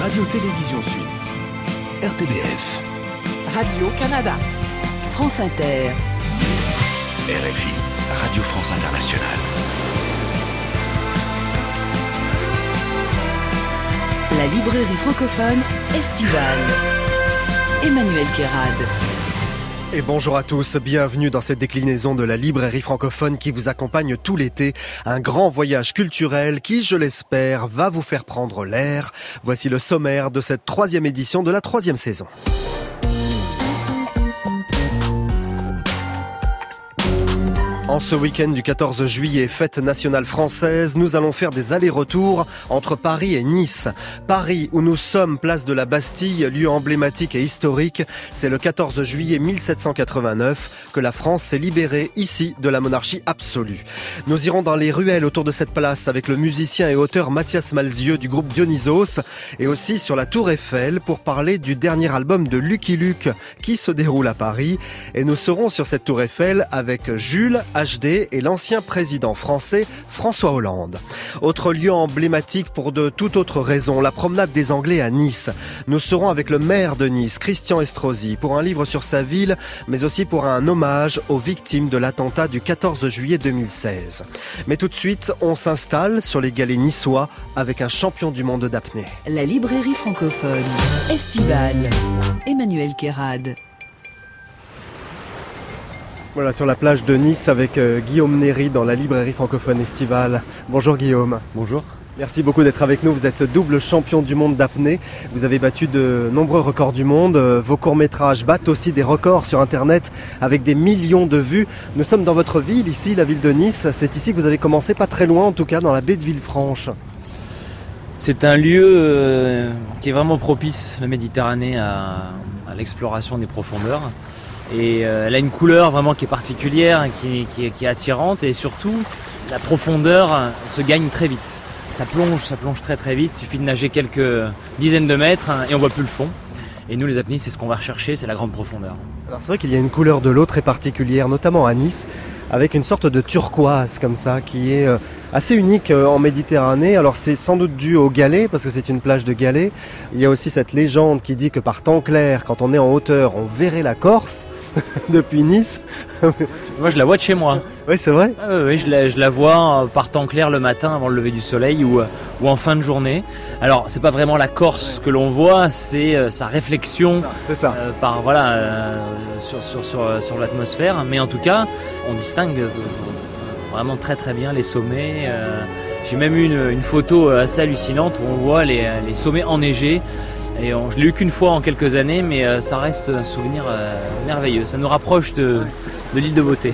Radio-Télévision Suisse. RTBF. Radio-Canada. France Inter. RFI. Radio France Internationale. La librairie francophone estivale. Emmanuel Guérad. Et bonjour à tous, bienvenue dans cette déclinaison de la librairie francophone qui vous accompagne tout l'été. Un grand voyage culturel qui, je l'espère, va vous faire prendre l'air. Voici le sommaire de cette 3e édition de la 3e saison. En ce week-end du 14 juillet, fête nationale française, nous allons faire des allers-retours entre Paris et Nice. Paris, où nous sommes, place de la Bastille, lieu emblématique et historique. C'est le 14 juillet 1789 que la France s'est libérée ici de la monarchie absolue. Nous irons dans les ruelles autour de cette place avec le musicien et auteur Mathias Malzieu du groupe Dionysos et aussi sur la Tour Eiffel pour parler du dernier album de Lucky Luke qui se déroule à Paris. Et nous serons sur cette Tour Eiffel avec Jules HD et l'ancien président français François Hollande. Autre lieu emblématique pour de toute autre raison, la promenade des Anglais à Nice. Nous serons avec le maire de Nice, Christian Estrosi, pour un livre sur sa ville, mais aussi pour un hommage aux victimes de l'attentat du 14 juillet 2016. Mais tout de suite, on s'installe sur les galets niçois avec un champion du monde d'apnée. La librairie francophone estivale. Emmanuel Guérad. Voilà, sur la plage de Nice avec Guillaume Néry dans la librairie francophone estivale. Bonjour Guillaume. Bonjour. Merci beaucoup d'être avec nous. Vous êtes double champion du monde d'apnée. Vous avez battu de nombreux records du monde. Vos courts-métrages battent aussi des records sur Internet avec des millions de vues. Nous sommes dans votre ville ici, la ville de Nice. C'est ici que vous avez commencé, pas très loin en tout cas, dans la baie de Villefranche. C'est un lieu qui est vraiment propice, la Méditerranée, à l'exploration des profondeurs. Et elle a une couleur vraiment qui est particulière, qui est attirante, et surtout la profondeur se gagne très vite. Ça plonge très très vite, il suffit de nager quelques dizaines de mètres et on voit plus le fond. Et nous les apnéistes, c'est ce qu'on va rechercher, c'est la grande profondeur. Alors c'est vrai qu'il y a une couleur de l'eau très particulière, notamment à Nice, avec une sorte de turquoise comme ça, qui est assez unique en Méditerranée. Alors c'est sans doute dû au galets, parce que c'est une plage de galets. Il y a aussi cette légende qui dit que par temps clair, quand on est en hauteur, on verrait la Corse depuis Nice. Moi je la vois de chez moi. Oui, c'est vrai. Oui, je la vois par temps clair le matin avant le lever du soleil ou en fin de journée. Alors c'est pas vraiment la Corse que l'on voit, c'est sa réflexion par sur l'atmosphère. Mais en tout cas, on distingue vraiment très très bien les sommets. J'ai même eu une photo assez hallucinante où on voit les sommets enneigés. Et je l'ai eu qu'une fois en quelques années, mais ça reste un souvenir merveilleux. Ça nous rapproche de l'île de Beauté.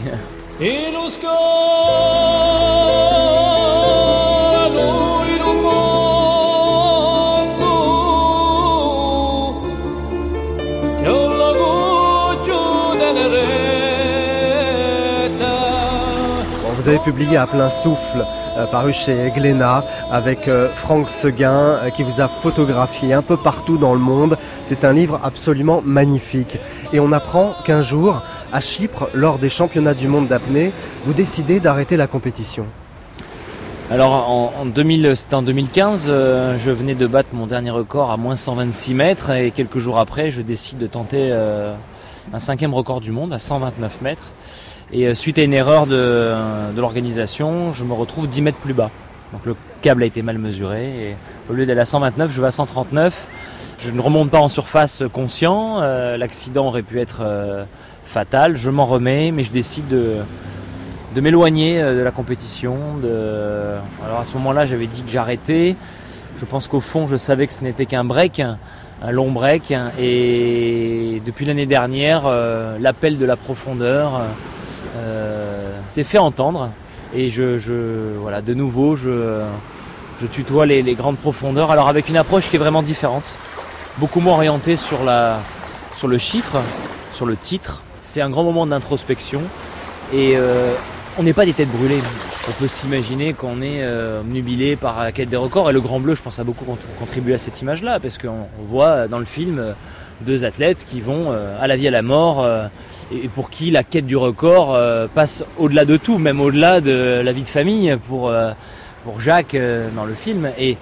Vous avez publié À plein souffle, paru chez Glénat, avec Franck Seguin, qui vous a photographié un peu partout dans le monde. C'est un livre absolument magnifique. Et on apprend qu'un jour, à Chypre, lors des championnats du monde d'apnée, vous décidez d'arrêter la compétition. Alors c'était en 2015, je venais de battre mon dernier record à moins 126 mètres et quelques jours après, je décide de tenter un 5e record du monde à 129 mètres. Et suite à une erreur de l'organisation, je me retrouve 10 mètres plus bas. Donc le câble a été mal mesuré et au lieu d'aller à 129, je vais à 139. Je ne remonte pas en surface conscient, l'accident aurait pu être fatal, je m'en remets, mais je décide de m'éloigner de la compétition. Alors à ce moment-là, j'avais dit que j'arrêtais. Je pense qu'au fond, je savais que ce n'était qu'un break, un long break. Et depuis l'année dernière, l'appel de la profondeur s'est fait entendre. Et de nouveau, je tutoie les grandes profondeurs. Alors avec une approche qui est vraiment différente, beaucoup moins orientée sur le chiffre, sur le titre. C'est un grand moment d'introspection. Et on n'est pas des têtes brûlées. On peut s'imaginer qu'on est obnubilé par la quête des records. Et le Grand Bleu, je pense, a beaucoup contribué à cette image-là. Parce qu'on voit dans le film 2 athlètes qui vont à la vie à la mort. Et pour qui la quête du record passe au-delà de tout, même au-delà de la vie de famille pour Jacques dans le film. Et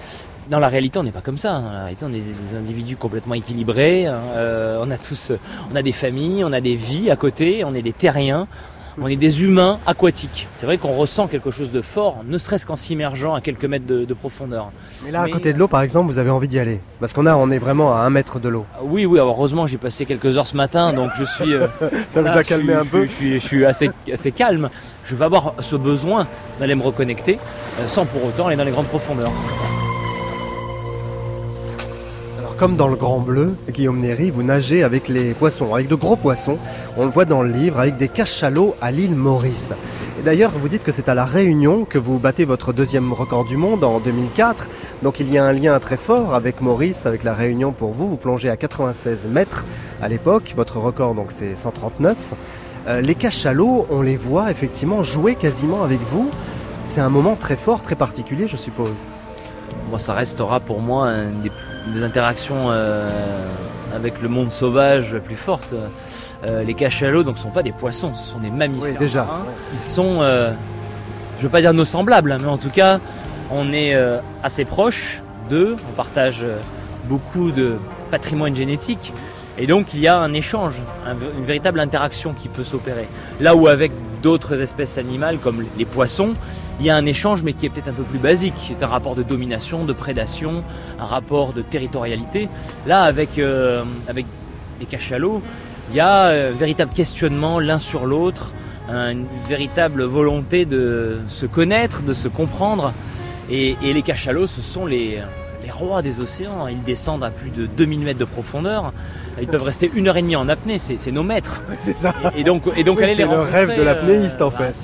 Dans la réalité, on n'est pas comme ça. Dans la réalité, on est des individus complètement équilibrés. On a des familles, on a des vies à côté, on est des terriens. On est des humains aquatiques. C'est vrai qu'on ressent quelque chose de fort, ne serait-ce qu'en s'immergeant à quelques mètres de profondeur. Mais là, à côté de l'eau, par exemple, vous avez envie d'y aller? Parce on est vraiment à 1 mètre de l'eau. Oui, heureusement, j'ai passé quelques heures ce matin, donc je suis... Ça vous a calmé un peu? Je suis assez calme. Je vais avoir ce besoin d'aller me reconnecter, sans pour autant aller dans les grandes profondeurs. Comme dans le Grand Bleu, Guillaume Néry, vous nagez avec les poissons, avec de gros poissons. On le voit dans le livre, avec des cachalots à l'île Maurice. Et d'ailleurs, vous dites que c'est à La Réunion que vous battez votre 2e record du monde en 2004. Donc il y a un lien très fort avec Maurice, avec La Réunion pour vous. Vous plongez à 96 mètres à l'époque. Votre record, donc, c'est 139. Les cachalots, on les voit effectivement jouer quasiment avec vous. C'est un moment très fort, très particulier, je suppose. Moi, ça restera pour moi des interactions avec le monde sauvage plus fortes. Les cachalots donc, ne sont pas des poissons, ce sont des mammifères. Oui, déjà. Ils sont, je ne veux pas dire nos semblables, mais en tout cas, on est assez proches d'eux. On partage beaucoup de patrimoine génétique. Et donc, il y a un échange, une véritable interaction qui peut s'opérer. Là où avec d'autres espèces animales, comme les poissons, il y a un échange, mais qui est peut-être un peu plus basique. C'est un rapport de domination, de prédation, un rapport de territorialité. Là, avec les cachalots, il y a un véritable questionnement l'un sur l'autre, une véritable volonté de se connaître, de se comprendre. Et les cachalots, ce sont les rois des océans. Ils descendent à plus de 2000 mètres de profondeur. Ils peuvent rester 1h30 en apnée, c'est nos maîtres. C'est ça. Et donc oui, aller les rencontrer. C'est le rêve de l'apnéiste en fait. C'est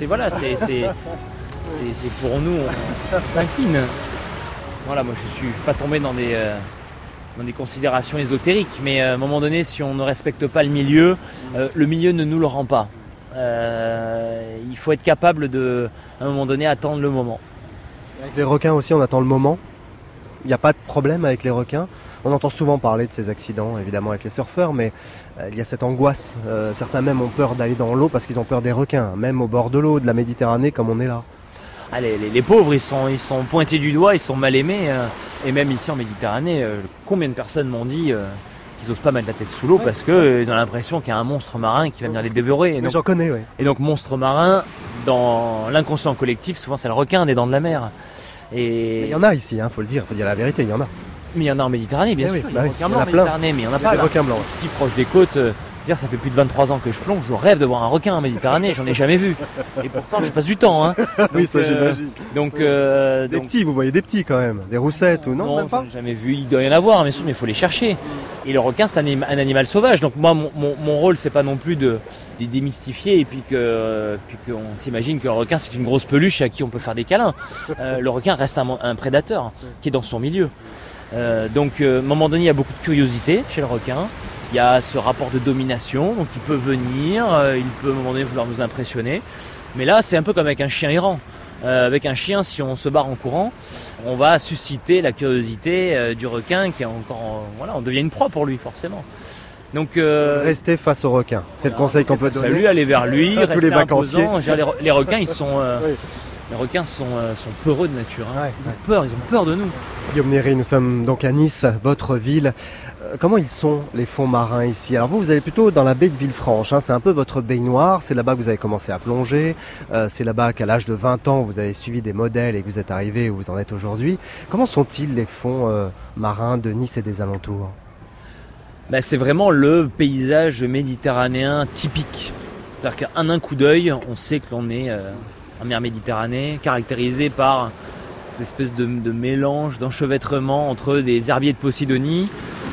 pour nous, on s'incline. Voilà, moi je suis pas tombé dans des considérations ésotériques, mais à un moment donné, si on ne respecte pas le milieu ne nous le rend pas. Il faut être capable de, à un moment donné, attendre le moment. Avec les requins aussi, on attend le moment. Il n'y a pas de problème avec les requins. On entend souvent parler de ces accidents, évidemment, avec les surfeurs, mais il y a cette angoisse. Certains même ont peur d'aller dans l'eau parce qu'ils ont peur des requins, même au bord de l'eau, de la Méditerranée, comme on est là. Ah, les pauvres, ils sont pointés du doigt, ils sont mal aimés. Et même ici en Méditerranée, combien de personnes m'ont dit qu'ils n'osent pas mettre la tête sous l'eau parce qu'ils ont l'impression qu'il y a un monstre marin qui va venir les dévorer. Et donc, j'en connais, oui. Et donc, monstre marin, dans l'inconscient collectif, souvent c'est le requin des dents de la mer. Et il y en a ici, faut le dire, faut dire la vérité, il y en a. Mais il y en a en Méditerranée, bien sûr. Oui, il y a des requins blancs en Méditerranée, mais il n'y en a pas des requins blancs. Si proche des côtes, ça fait plus de 23 ans que je plonge, je rêve de voir un requin en Méditerranée, j'en ai jamais vu. Et pourtant, je passe du temps. Donc, oui, ça j'imagine. Donc, petits, vous voyez des petits quand même, des roussettes ou non? Non, même pas. j'en ai jamais vu. Il doit y en avoir, bien sûr, mais il faut les chercher. Et le requin, c'est un animal sauvage. Donc moi, mon rôle, c'est pas non plus de les démystifier et puis qu'on s'imagine qu'un requin, c'est une grosse peluche à qui on peut faire des câlins. Le requin reste un prédateur qui est dans son milieu. Donc, à un moment donné, il y a beaucoup de curiosité chez le requin. Il y a ce rapport de domination, donc il peut venir, il peut à un moment donné vouloir nous impressionner. Mais là, c'est un peu comme avec un chien errant. Avec un chien, si on se barre en courant, on va susciter la curiosité du requin qui est encore, on devient une proie pour lui forcément. Donc rester face au requin, c'est le conseil qu'on peut donner. Salut, aller vers lui, tous rester les vacanciers. imposant. Les requins, ils sont les requins sont peureux de nature. Ouais. Ils ont peur de nous. Guillaume Néry, nous sommes donc à Nice, votre ville. Comment ils sont les fonds marins ici? Alors vous allez plutôt dans la baie de Villefranche, c'est un peu votre baignoire, c'est là-bas que vous avez commencé à plonger, c'est là-bas qu'à l'âge de 20 ans vous avez suivi des modèles et que vous êtes arrivé où vous en êtes aujourd'hui. Comment sont-ils les fonds marins de Nice et des alentours? C'est vraiment le paysage méditerranéen typique. C'est-à-dire qu'à un coup d'œil, on sait que l'on est en mer Méditerranée, caractérisé par une espèce de mélange, d'enchevêtrement entre des herbiers de Posidonie,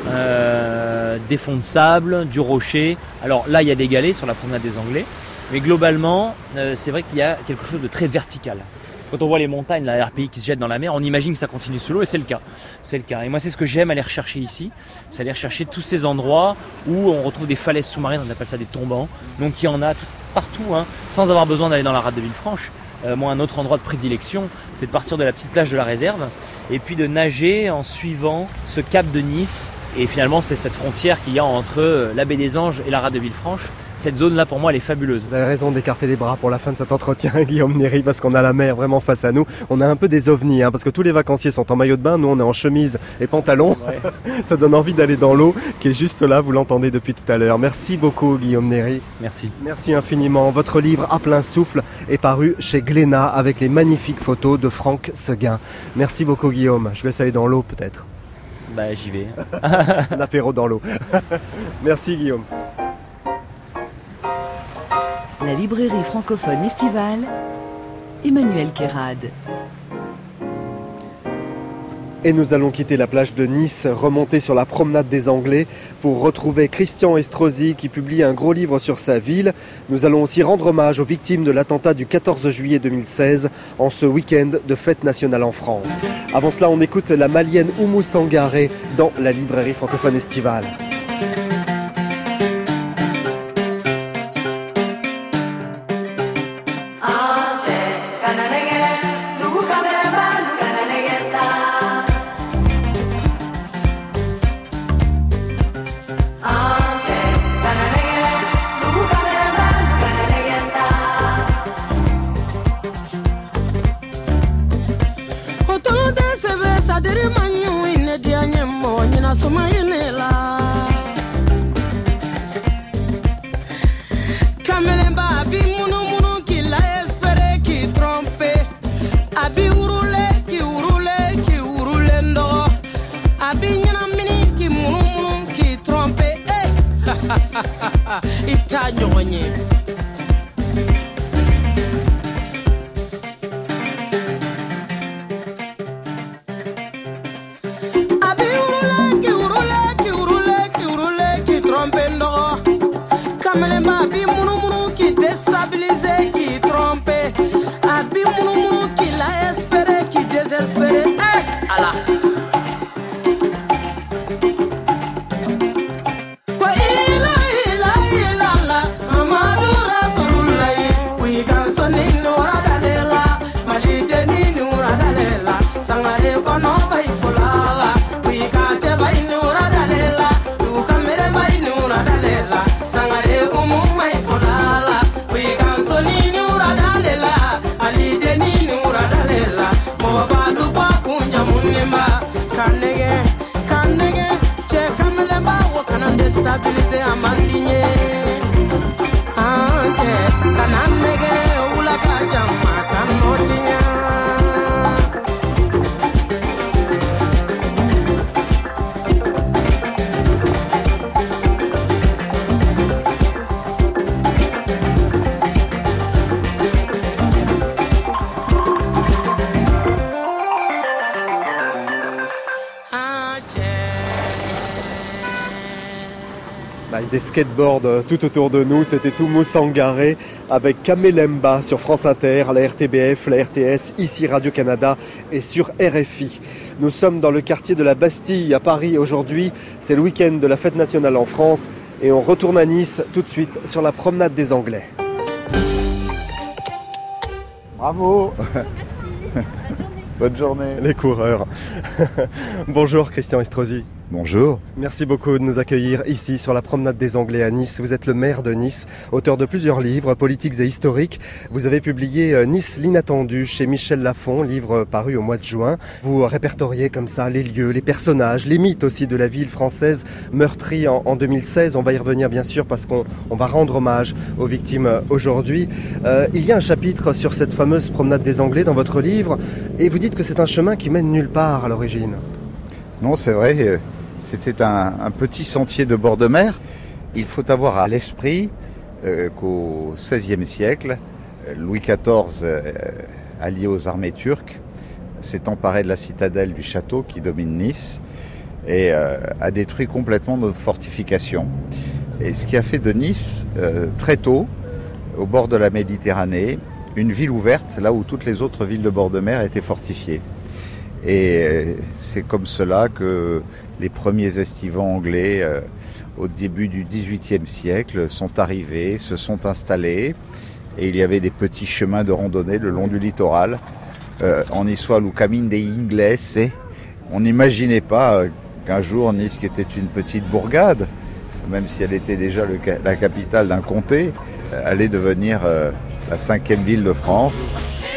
des fonds de sable, du rocher. Alors là, il y a des galets sur la promenade des Anglais, mais globalement, c'est vrai qu'il y a quelque chose de très vertical. Quand on voit les montagnes, la RPI qui se jette dans la mer, on imagine que ça continue sous l'eau et c'est le cas. Et moi, c'est ce que j'aime aller rechercher ici, c'est aller rechercher tous ces endroits où on retrouve des falaises sous-marines, on appelle ça des tombants. Donc il y en a partout, sans avoir besoin d'aller dans la rade de Villefranche. Moi, un autre endroit de prédilection, c'est de partir de la petite plage de la réserve et puis de nager en suivant ce cap de Nice. Et finalement, c'est cette frontière qu'il y a entre la baie des Anges et la rade de Villefranche. cette zone-là, pour moi, elle est fabuleuse. Vous avez raison d'écarter les bras pour la fin de cet entretien, Guillaume Néry, parce qu'on a la mer vraiment face à nous. On a un peu des ovnis, parce que tous les vacanciers sont en maillot de bain, nous on est en chemise et pantalon. Ouais. Ça donne envie d'aller dans l'eau, qui est juste là, vous l'entendez depuis tout à l'heure. Merci beaucoup, Guillaume Néry. Merci. Merci infiniment. Votre livre À plein souffle est paru chez Glénat avec les magnifiques photos de Franck Seguin. Merci beaucoup, Guillaume. Je laisse aller dans l'eau peut-être. J'y vais. Un apéro dans l'eau. Merci, Guillaume. La librairie francophone estivale, Emmanuel Kérad. Et nous allons quitter la plage de Nice, remonter sur la promenade des Anglais pour retrouver Christian Estrosi qui publie un gros livre sur sa ville. Nous allons aussi rendre hommage aux victimes de l'attentat du 14 juillet 2016 en ce week-end de fête nationale en France. Avant cela, on écoute la malienne Oumou Sangaré dans la librairie francophone estivale. Des skateboards tout autour de nous, c'était Oumou Sangaré avec Kamelemba sur France Inter, la RTBF, la RTS, ici Radio-Canada et sur RFI. Nous sommes dans le quartier de la Bastille à Paris aujourd'hui, c'est le week-end de la fête nationale en France et on retourne à Nice tout de suite sur la promenade des Anglais. Bravo. Bonne journée. Les coureurs. Bonjour Christian Estrosi. Bonjour. Merci beaucoup de nous accueillir ici sur la promenade des Anglais à Nice. Vous êtes le maire de Nice, auteur de plusieurs livres politiques et historiques. Vous avez publié Nice l'inattendu chez Michel Lafon, livre paru au mois de juin. Vous répertoriez comme ça les lieux, les personnages, les mythes aussi de la ville française meurtrie en 2016. On va y revenir bien sûr parce qu'on va rendre hommage aux victimes aujourd'hui. Il y a un chapitre sur cette fameuse promenade des Anglais dans votre livre et vous dites que c'est un chemin qui mène nulle part à l'origine. Non, c'est vrai. C'était un petit sentier de bord de mer. Il faut avoir à l'esprit qu'au XVIe siècle, Louis XIV, allié aux armées turques, s'est emparé de la citadelle du château qui domine Nice et a détruit complètement nos fortifications. Et ce qui a fait de Nice, très tôt, au bord de la Méditerranée, une ville ouverte, là où toutes les autres villes de bord de mer étaient fortifiées. Et c'est comme cela que les premiers estivants anglais, au début du XVIIIe siècle, sont arrivés, se sont installés. Et il y avait des petits chemins de randonnée le long du littoral. En histoire, le Camino de Ingles. On n'imaginait pas qu'un jour, Nice, qui était une petite bourgade, même si elle était déjà la capitale d'un comté, allait devenir la 5e ville de France.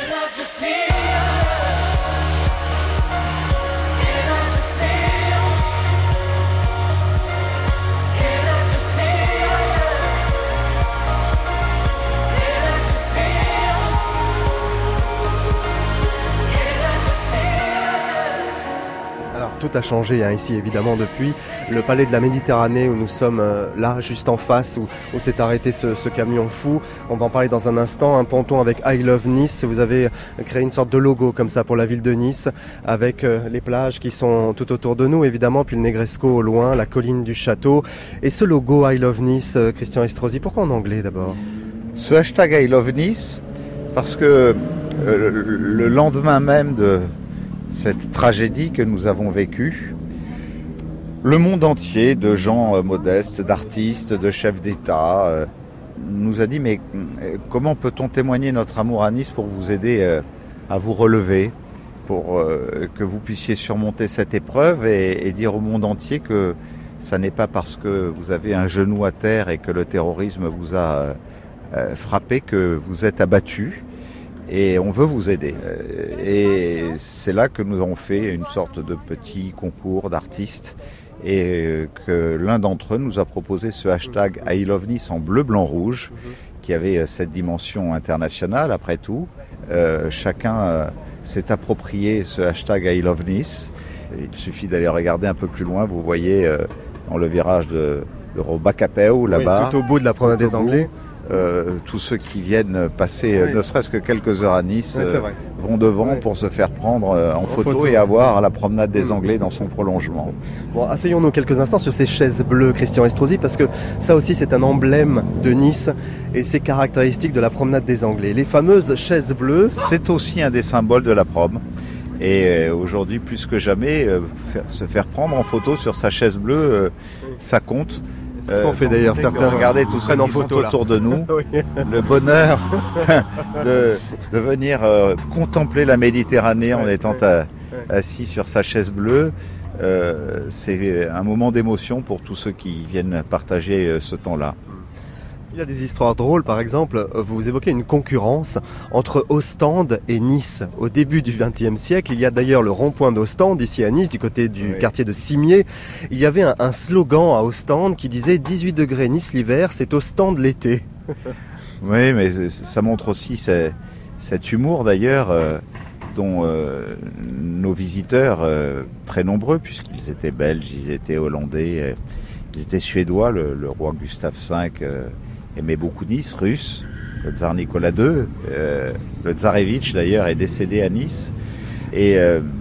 Tout a changé ici évidemment depuis le palais de la Méditerranée où nous sommes là juste en face où s'est arrêté ce camion fou. On va en parler dans un instant, un ponton avec I Love Nice. Vous avez créé une sorte de logo comme ça pour la ville de Nice avec les plages qui sont tout autour de nous évidemment, puis le Negresco au loin, la colline du château. Et ce logo I Love Nice, Christian Estrosi, pourquoi en anglais d'abord? Ce hashtag I Love Nice parce que le lendemain même de cette tragédie que nous avons vécue, le monde entier de gens modestes, d'artistes, de chefs d'État nous a dit mais comment peut-on témoigner notre amour à Nice pour vous aider à vous relever, pour que vous puissiez surmonter cette épreuve et dire au monde entier que ça n'est pas parce que vous avez un genou à terre et que le terrorisme vous a frappé que vous êtes abattu. Et on veut vous aider. Et c'est là que nous avons fait une sorte de petit concours d'artistes et que l'un d'entre eux nous a proposé ce hashtag I Love Nice en bleu, blanc, rouge, qui avait cette dimension internationale après tout. Chacun s'est approprié ce hashtag I Love Nice. Il suffit d'aller regarder un peu plus loin, vous voyez dans le virage de Robacapéo là-bas. Oui, tout au bout de la promenade des Anglais. Tous ceux qui viennent passer ne serait-ce que quelques heures à Nice vont devant pour se faire prendre en photo et avoir la promenade des Anglais dans son prolongement. Bon, asseyons-nous quelques instants sur ces chaises bleues, Christian Estrosi, parce que ça aussi c'est un emblème de Nice et c'est caractéristique de la promenade des Anglais. Les fameuses chaises bleues. C'est aussi un des symboles de la prom. Et aujourd'hui, plus que jamais, se faire prendre en photo sur sa chaise bleue, ça compte. C'est ce qu'on fait d'ailleurs, certains. Regardez tous ceux qui sont autour de nous. Oui. Le bonheur de venir contempler la Méditerranée en étant assis sur sa chaise bleue. C'est un moment d'émotion pour tous ceux qui viennent partager ce temps-là. Il y a des histoires drôles, par exemple, vous évoquez une concurrence entre Ostende et Nice. Au début du XXe siècle, il y a d'ailleurs le rond-point d'Ostende, ici à Nice, du côté du quartier de Cimier. Il y avait un slogan à Ostende qui disait « 18 degrés Nice l'hiver, c'est Ostende l'été ». Oui, mais ça montre aussi cet humour d'ailleurs dont nos visiteurs, très nombreux, puisqu'ils étaient belges, ils étaient hollandais, ils étaient suédois, le roi Gustave V aimait beaucoup Nice, russe, le tsar Nicolas II, le tsarevitch d'ailleurs est décédé à Nice. Et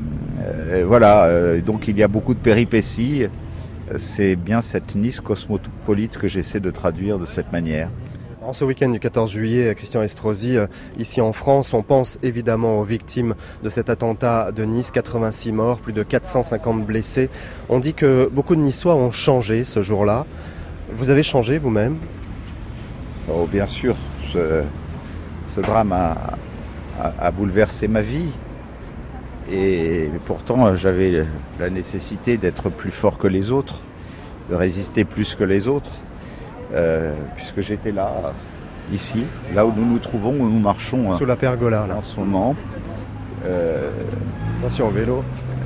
voilà, donc il y a beaucoup de péripéties. C'est bien cette Nice cosmopolite que j'essaie de traduire de cette manière. En ce week-end du 14 juillet, Christian Estrosi, ici en France, on pense évidemment aux victimes de cet attentat de Nice, 86 morts, plus de 450 blessés. On dit que beaucoup de Niçois ont changé ce jour-là. Vous avez changé vous-même ? Oh, bien sûr, ce drame a bouleversé ma vie. Et pourtant, j'avais la nécessité d'être plus fort que les autres, de résister plus que les autres. Puisque j'étais là, ici, là où nous nous trouvons, où nous marchons sous la pergola là en ce moment. Attention au vélo.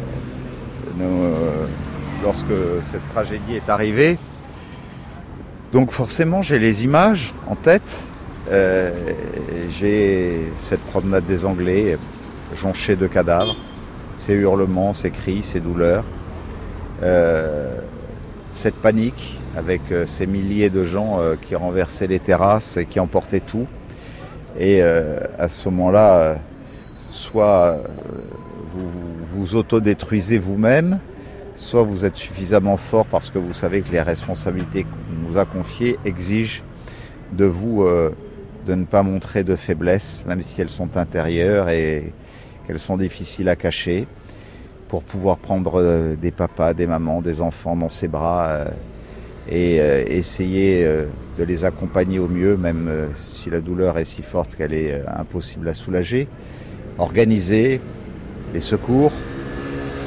Lorsque cette tragédie est arrivée, donc forcément j'ai les images en tête. J'ai cette promenade des Anglais jonchée de cadavres, ces hurlements, ces cris, ces douleurs, cette panique avec ces milliers de gens qui renversaient les terrasses et qui emportaient tout. Et à ce moment-là, soit vous autodétruisez vous-même, soit vous êtes suffisamment fort parce que vous savez que les responsabilités qu'on nous a confiées exigent de vous de ne pas montrer de faiblesse, même si elles sont intérieures et qu'elles sont difficiles à cacher, pour pouvoir prendre des papas, des mamans, des enfants dans ses bras et essayer de les accompagner au mieux, même si la douleur est si forte qu'elle est impossible à soulager. Organiser les secours,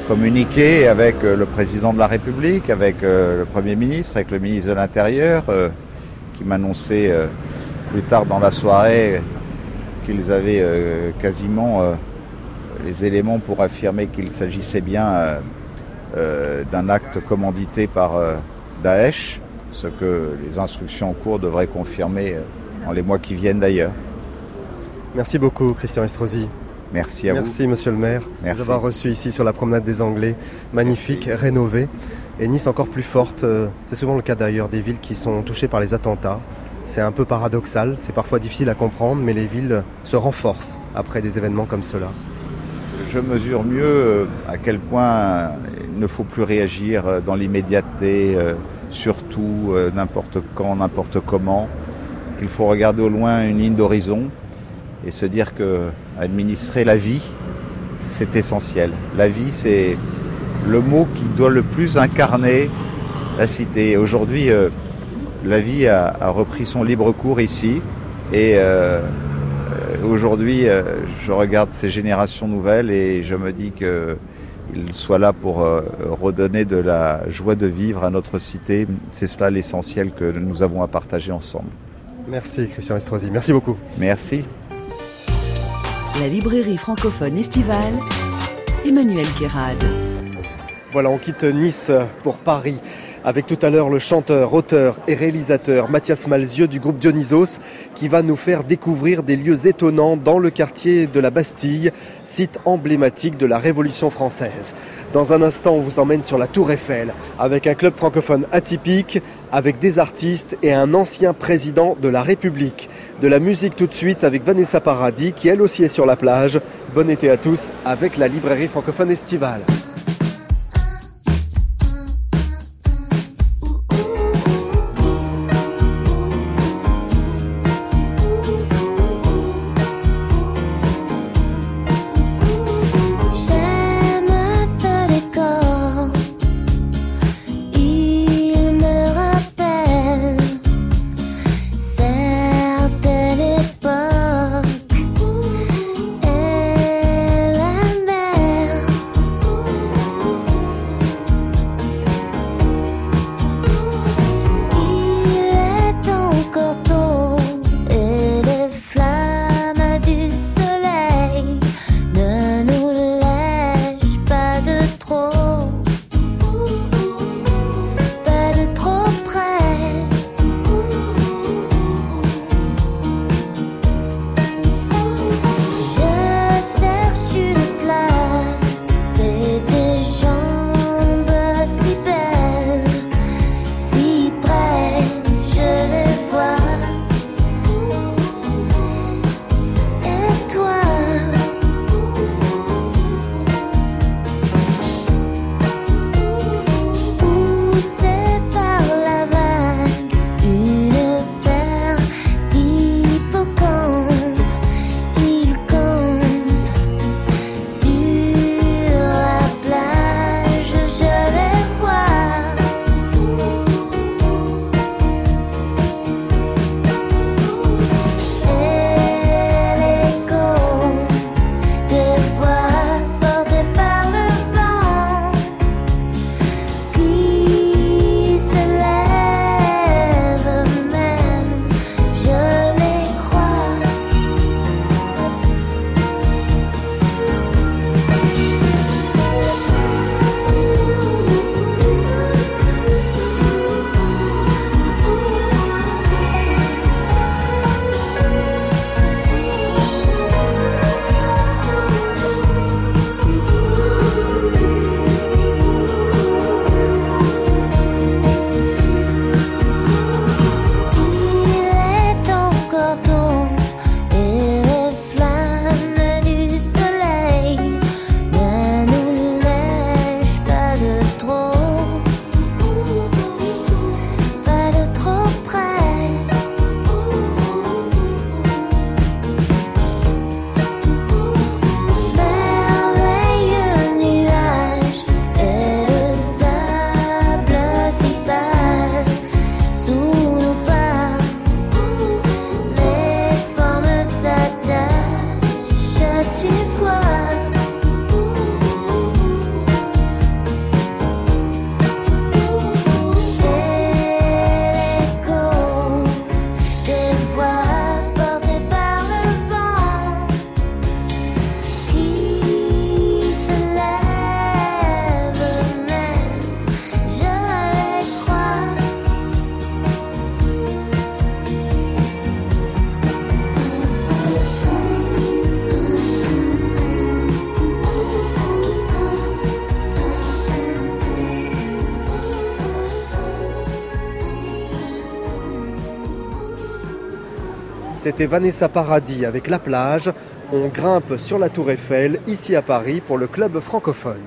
communiqué avec le président de la République, avec le Premier ministre, avec le ministre de l'Intérieur, qui m'annonçait plus tard dans la soirée qu'ils avaient quasiment les éléments pour affirmer qu'il s'agissait bien d'un acte commandité par Daesh, ce que les instructions en cours devraient confirmer dans les mois qui viennent d'ailleurs. Merci beaucoup, Christian Estrosi. Merci à vous. Merci, monsieur le maire, de nous avoir reçus ici sur la promenade des Anglais, magnifique, rénovée. Et Nice encore plus forte, c'est souvent le cas d'ailleurs des villes qui sont touchées par les attentats. C'est un peu paradoxal, c'est parfois difficile à comprendre, mais les villes se renforcent après des événements comme cela. Je mesure mieux à quel point il ne faut plus réagir dans l'immédiateté, surtout n'importe quand, n'importe comment, qu'il faut regarder au loin une ligne d'horizon et se dire que administrer la vie, c'est essentiel. La vie, c'est le mot qui doit le plus incarner la cité. Aujourd'hui, la vie a repris son libre cours ici et aujourd'hui, je regarde ces générations nouvelles et je me dis qu'ils soient là pour redonner de la joie de vivre à notre cité. C'est cela l'essentiel que nous avons à partager ensemble. Merci Christian Estrosi, merci beaucoup. Merci. La librairie francophone estivale, Emmanuel Kérad. Voilà, on quitte Nice pour Paris avec tout à l'heure le chanteur, auteur et réalisateur Mathias Malzieu du groupe Dionysos qui va nous faire découvrir des lieux étonnants dans le quartier de la Bastille, site emblématique de la Révolution française. Dans un instant, on vous emmène sur la Tour Eiffel avec un club francophone atypique, avec des artistes et un ancien président de la République. De la musique tout de suite avec Vanessa Paradis qui elle aussi est sur la plage. Bon été à tous avec la librairie francophone estivale. Et la mer C'était Vanessa Paradis avec La Plage. On grimpe sur la Tour Eiffel, ici à Paris, pour le club francophone.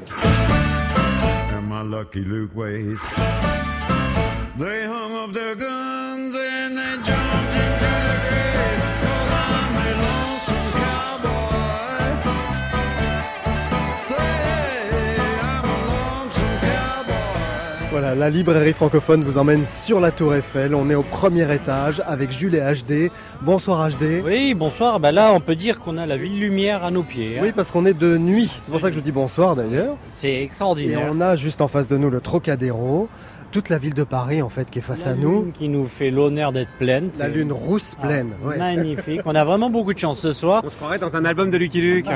Voilà, la librairie francophone vous emmène sur la Tour Eiffel. On est au premier étage avec Jules et HD. Bonsoir HD. Oui, bonsoir. Là, on peut dire qu'on a la ville lumière à nos pieds. Oui, parce qu'on est de nuit. C'est pour ça que je dis bonsoir d'ailleurs. C'est extraordinaire. Et on a juste en face de nous le Trocadéro. Toute la ville de Paris en fait qui est face à nous. La lune qui nous fait l'honneur d'être pleine. La lune rousse pleine. Ouais. Magnifique. On a vraiment beaucoup de chance ce soir. On se croirait dans un album de Lucky Luke.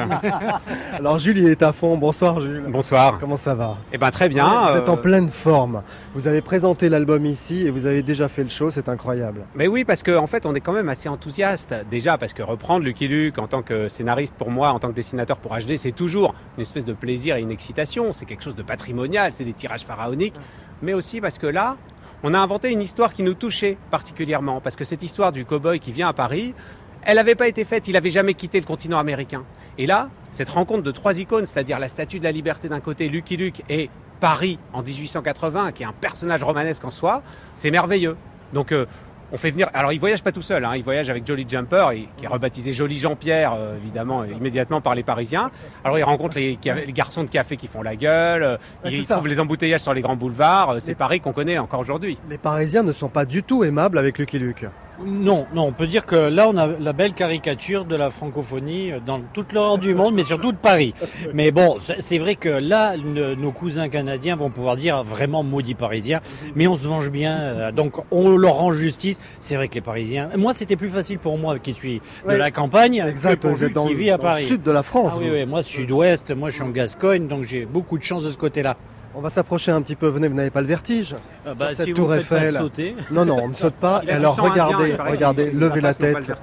Alors Jules il est à fond. Bonsoir Jules. Bonsoir. Comment ça va ? Très bien. Vous êtes en pleine forme. Vous avez présenté l'album ici et vous avez déjà fait le show. C'est incroyable. Mais oui, parce qu'en fait on est quand même assez enthousiaste. Déjà parce que reprendre Lucky Luke en tant que scénariste pour moi, en tant que dessinateur pour HD, c'est toujours une espèce de plaisir et une excitation. C'est quelque chose de patrimonial. C'est des tirages pharaoniques. Mais aussi parce que là, on a inventé une histoire qui nous touchait particulièrement. Parce que cette histoire du cow-boy qui vient à Paris, elle n'avait pas été faite, il n'avait jamais quitté le continent américain. Et là, cette rencontre de trois icônes, c'est-à-dire la Statue de la Liberté d'un côté, Lucky Luke, et Paris en 1880, qui est un personnage romanesque en soi, c'est merveilleux. Donc on fait venir... Alors il voyage pas tout seul, il voyage avec Jolly Jumper, qui est rebaptisé Jolly Jean-Pierre, évidemment, immédiatement par les Parisiens. Alors il rencontre les garçons de café qui font la gueule, il trouve les embouteillages sur les grands boulevards, c'est Paris qu'on connaît encore aujourd'hui. Les Parisiens ne sont pas du tout aimables avec Lucky Luke. Non, on peut dire que là on a la belle caricature de la francophonie dans toute l'Europe du monde, mais surtout de Paris. Mais bon, c'est vrai que là, nos cousins canadiens vont pouvoir dire vraiment maudits Parisiens, mais on se venge bien, donc on leur rend justice. C'est vrai que les Parisiens, moi c'était plus facile pour moi qui suis de la campagne, exact, que pour lui qui vit à Paris. Dans le sud de la France. Oui, moi sud-ouest, moi je suis en Gascogne, donc j'ai beaucoup de chance de ce côté-là. On va s'approcher un petit peu. Venez, vous n'avez pas le vertige sur cette si tour vous Eiffel. Pas sauter. Non, on ne saute pas. Alors regardez, levez la tête.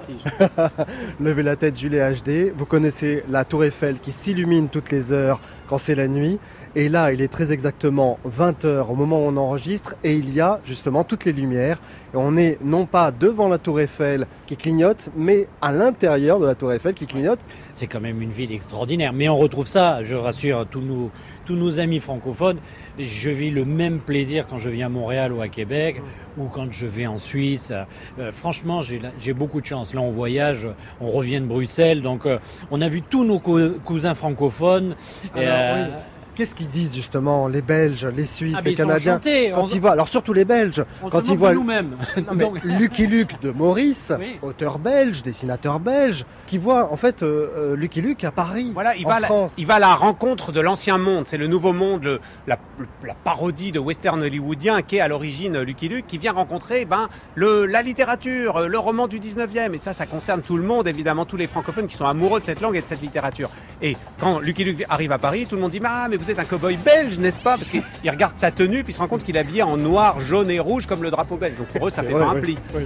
Levez la tête, Jules et HD. Vous connaissez la tour Eiffel qui s'illumine toutes les heures quand c'est la nuit. Et là, il est très exactement 20h au moment où on enregistre et il y a justement toutes les lumières. Et on est non pas devant la tour Eiffel qui clignote, mais à l'intérieur de la tour Eiffel qui clignote. C'est quand même une ville extraordinaire. Mais on retrouve ça, je rassure tous nos amis francophones. Je vis le même plaisir quand je viens à Montréal ou à Québec ou quand je vais en Suisse. Franchement, j'ai beaucoup de chance. Là, on voyage, on revient de Bruxelles. Donc, on a vu tous nos cousins francophones. Qu'est-ce qu'ils disent justement les Belges, les Suisses, les ils Canadiens quand ils voient, alors surtout les Belges, quand ils voient nous-mêmes. Lucky Luke de Maurice, auteur belge, dessinateur belge, qui voit en fait Lucky Luke à Paris, France. Il va à la rencontre de l'ancien monde, c'est le nouveau monde, la parodie de western hollywoodien qui est à l'origine Lucky Luke, qui vient rencontrer la littérature, le roman du 19e, et ça concerne tout le monde, évidemment tous les francophones qui sont amoureux de cette langue et de cette littérature. Et quand Lucky Luke arrive à Paris, tout le monde dit mais vous êtes un cow-boy belge, n'est-ce pas? Parce qu'il regarde sa tenue, puis il se rend compte qu'il est habillé en noir, jaune et rouge comme le drapeau belge. Donc pour eux, ça fait pas un pli. Oui.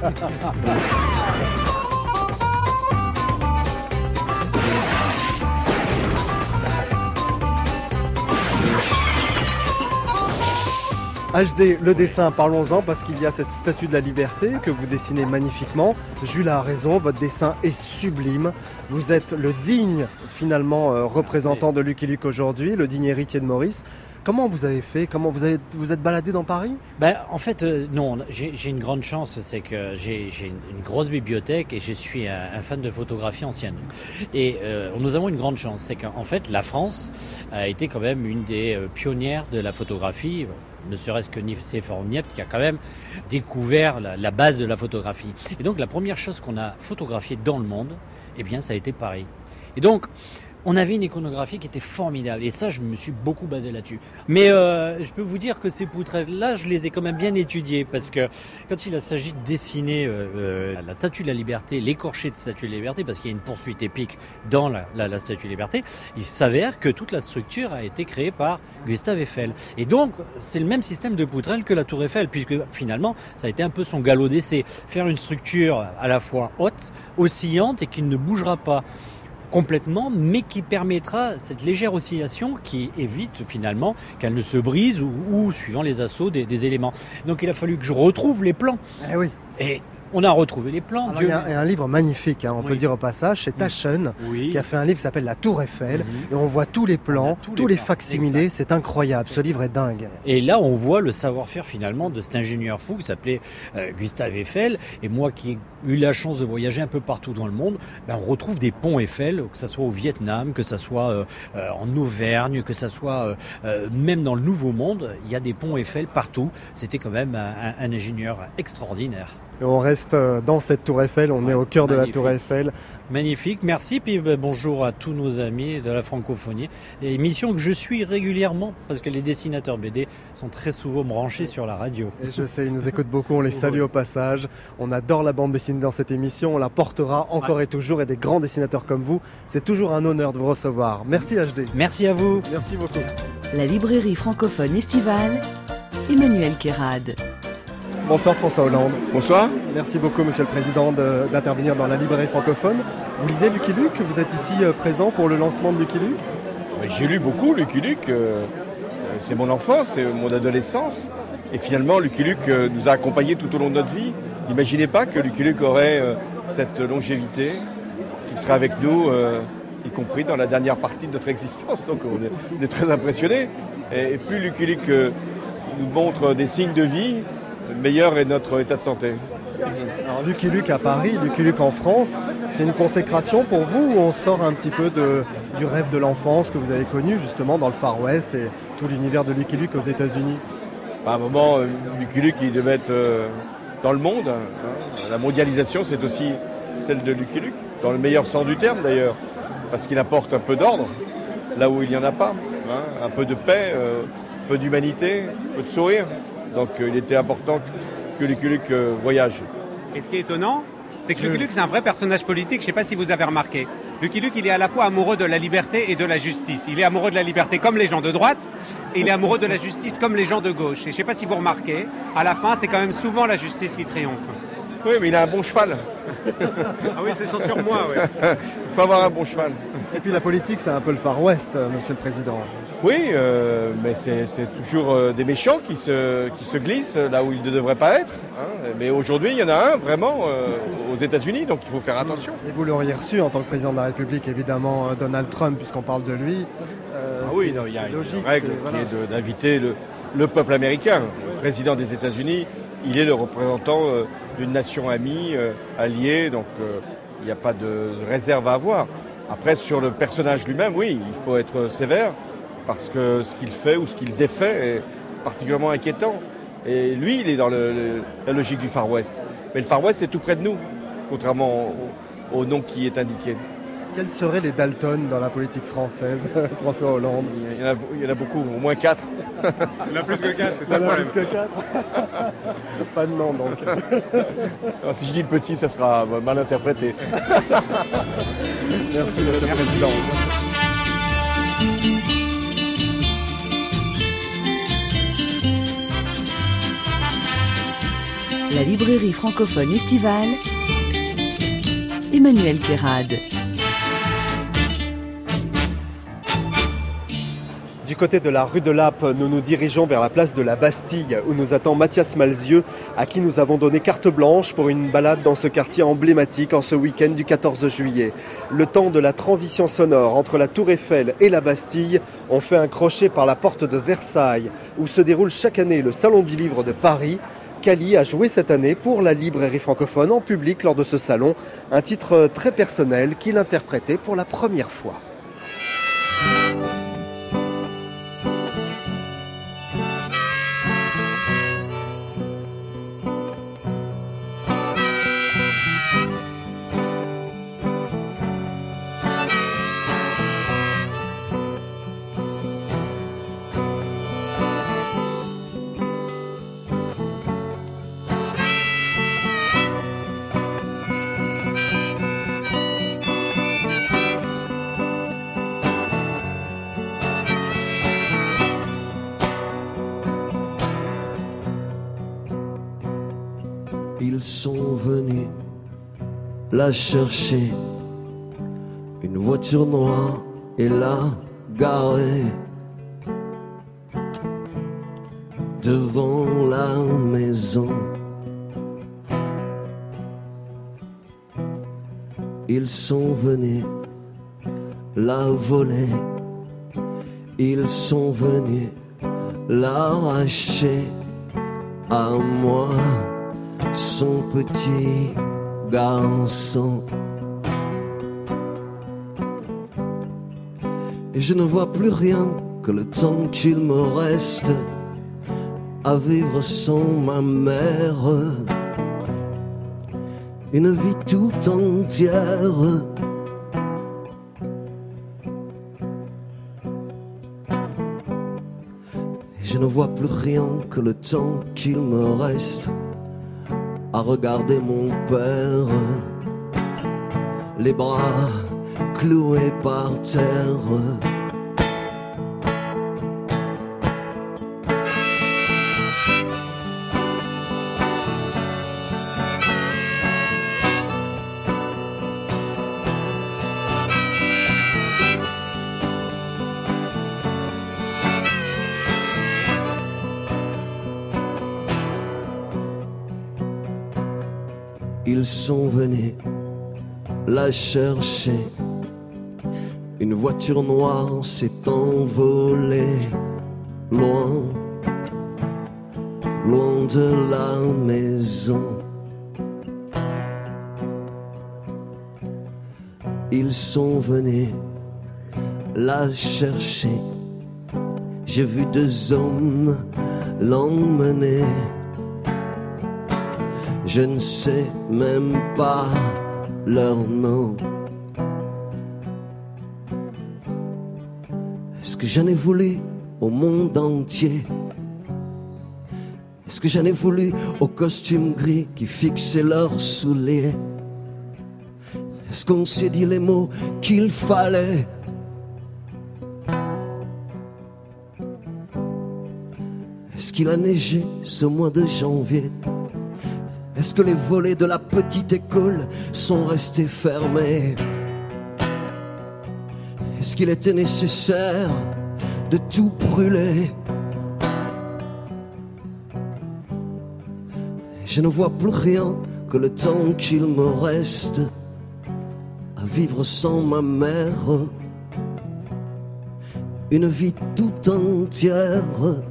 HD, le dessin, parlons-en, parce qu'il y a cette statue de la liberté que vous dessinez magnifiquement. Jules a raison, votre dessin est sublime. Vous êtes le digne, finalement, représentant de Lucky Luke aujourd'hui, le digne héritier de Maurice. Comment vous avez fait? Comment vous êtes baladé dans Paris? En fait, non. J'ai une grande chance, c'est que j'ai une grosse bibliothèque et je suis un fan de photographie ancienne. Et nous avons une grande chance, c'est qu'en fait, la France a été quand même une des pionnières de la photographie, ne serait-ce que Nicéphore Niepce, qui a quand même découvert la base de la photographie. Et donc, la première chose qu'on a photographiée dans le monde, ça a été Paris. Et donc, on avait une iconographie qui était formidable. Et ça, je me suis beaucoup basé là-dessus. Mais je peux vous dire que ces poutrelles-là, je les ai quand même bien étudiées. Parce que quand il s'agit de dessiner la Statue de la Liberté, l'écorché de Statue de la Liberté, parce qu'il y a une poursuite épique dans la Statue de la Liberté, il s'avère que toute la structure a été créée par Gustave Eiffel. Et donc, c'est le même système de poutrelles que la Tour Eiffel, puisque finalement, ça a été un peu son galop d'essai. Faire une structure à la fois haute, oscillante et qui ne bougera pas complètement, mais qui permettra cette légère oscillation qui évite finalement qu'elle ne se brise ou suivant les assauts des éléments. Donc il a fallu que je retrouve les plans. Eh oui. Et On a retrouvé les plans. Alors, il y a un livre magnifique, on peut le dire au passage, c'est Taschen, qui a fait un livre qui s'appelle La Tour Eiffel, et on voit tous les plans, tous les facsimilés, c'est incroyable, ce livre est dingue. Et là, on voit le savoir-faire finalement de cet ingénieur fou qui s'appelait Gustave Eiffel. Et moi qui ai eu la chance de voyager un peu partout dans le monde, on retrouve des ponts Eiffel, que ce soit au Vietnam, que ce soit en Auvergne, que ce soit même dans le Nouveau Monde, il y a des ponts Eiffel partout. C'était quand même un ingénieur extraordinaire. Et on reste dans cette tour Eiffel, on est au cœur de la tour Eiffel. Magnifique, merci, puis bonjour à tous nos amis de la francophonie. Et émission que je suis régulièrement, parce que les dessinateurs BD sont très souvent branchés sur la radio. Et je sais, ils nous écoutent beaucoup, on les salue au passage. On adore la bande dessinée dans cette émission, on la portera encore et toujours, et des grands dessinateurs comme vous. C'est toujours un honneur de vous recevoir. Merci HD. Merci à vous. Merci beaucoup. La librairie francophone estivale, Emmanuel Kérad. Bonsoir François Hollande. Bonsoir. Merci beaucoup Monsieur le Président d'intervenir dans la librairie francophone. Vous lisez Lucky Luke, vous êtes ici présent pour le lancement de Lucky Luke. J'ai lu beaucoup Lucky Luke, c'est mon enfance, c'est mon adolescence. Et finalement Lucky Luke nous a accompagnés tout au long de notre vie. N'imaginez pas que Lucky Luke aurait cette longévité, qu'il serait avec nous, y compris dans la dernière partie de notre existence. Donc on est très impressionnés. Et plus Lucky Luke nous montre des signes de vie, meilleur est notre état de santé. Alors Lucky Luke à Paris, Lucky Luke en France, c'est une consécration pour vous ou on sort un petit peu du rêve de l'enfance que vous avez connu justement dans le Far West et tout l'univers de Lucky Luke aux États-Unis? À un moment, Lucky Luke il devait être dans le monde. La mondialisation c'est aussi celle de Lucky Luke, dans le meilleur sens du terme d'ailleurs, parce qu'il apporte un peu d'ordre là où il n'y en a pas, un peu de paix, un peu d'humanité, un peu de sourire. Donc il était important que Lucky Luke voyage. Et ce qui est étonnant, c'est que Lucky Luke c'est un vrai personnage politique, je ne sais pas si vous avez remarqué. Lucky Luke il est à la fois amoureux de la liberté et de la justice. Il est amoureux de la liberté comme les gens de droite, et il est amoureux de la justice comme les gens de gauche. Et je ne sais pas si vous remarquez, à la fin c'est quand même souvent la justice qui triomphe. Oui, mais il a un bon cheval. Ah oui, c'est sur moi, oui. Il faut avoir un bon cheval. Et puis la politique c'est un peu le Far West, Monsieur le Président. Oui, mais c'est toujours des méchants qui se glissent là où ils ne devraient pas être. Mais aujourd'hui, il y en a un vraiment aux États-Unis, donc il faut faire attention. Et vous l'auriez reçu en tant que président de la République, évidemment, Donald Trump, puisqu'on parle de lui. Oui, il y a une règle qui est d'inviter le peuple américain. Le président des États-Unis, il est le représentant d'une nation amie, alliée, donc il n'y a pas de réserve à avoir. Après, sur le personnage lui-même, oui, il faut être sévère. Parce que ce qu'il fait ou ce qu'il défait est particulièrement inquiétant. Et lui, il est dans la logique du Far West. Mais le Far West, c'est tout près de nous, contrairement au nom qui est indiqué. Quels seraient les Dalton dans la politique française, François Hollande? Il y en a beaucoup, au moins 4. Il y en a plus que 4, c'est ça le problème. Plus que 4. Pas de nom, donc. Alors, si je dis le petit, ça sera mal interprété. Merci, Monsieur le Président. La librairie francophone estivale, Emmanuel Kérad. Du côté de la rue de Lappe, nous nous dirigeons vers la place de la Bastille où nous attend Mathias Malzieu, à qui nous avons donné carte blanche pour une balade dans ce quartier emblématique en ce week-end du 14 juillet. Le temps de la transition sonore entre la Tour Eiffel et la Bastille, on fait un crochet par la porte de Versailles où se déroule chaque année le Salon du Livre de Paris. Kali a joué cette année pour la librairie francophone en public lors de ce salon, un titre très personnel qu'il interprétait pour la première fois. Ils sont venus la chercher, une voiture noire et la garer devant la maison. ils sont venus la voler, ils sont venus l'arracher à moi, son petit garçon. Et je ne vois plus rien que le temps qu'il me reste à vivre sans ma mère, une vie tout entière. Et je ne vois plus rien que le temps qu'il me reste à regarder mon père, les bras cloués par terre. Ils sont venus la chercher. Une voiture noire s'est envolée loin, loin de la maison. Ils sont venus la chercher. J'ai vu deux hommes l'emmener. Je ne sais même pas leur nom. Est-ce que j'en ai voulu au monde entier? Est-ce que j'en ai voulu aux costumes gris qui fixaient leurs souliers? Est-ce qu'on s'est dit les mots qu'il fallait? Est-ce qu'il a neigé ce mois de janvier? Est-ce que les volets de la petite école sont restés fermés? Est-ce qu'il était nécessaire de tout brûler? Je ne vois plus rien que le temps qu'il me reste à vivre sans ma mère, une vie tout entière.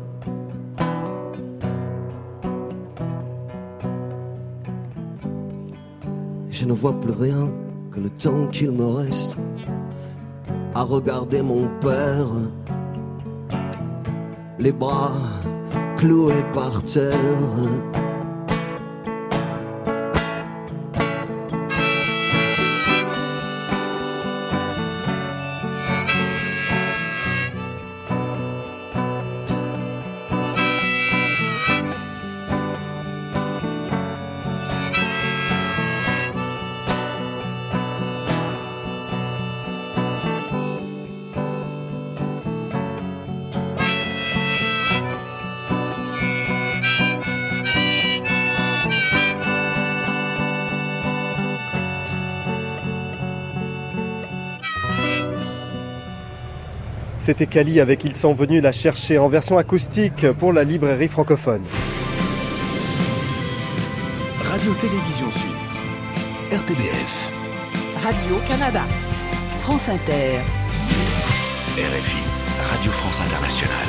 Je ne vois plus rien que le temps qu'il me reste à regarder mon père, les bras cloués par terre. C'était Cali avec Ils sont venus la chercher en version acoustique pour la librairie francophone. Radio-Télévision Suisse, RTBF, Radio-Canada, France Inter, RFI, Radio France Internationale.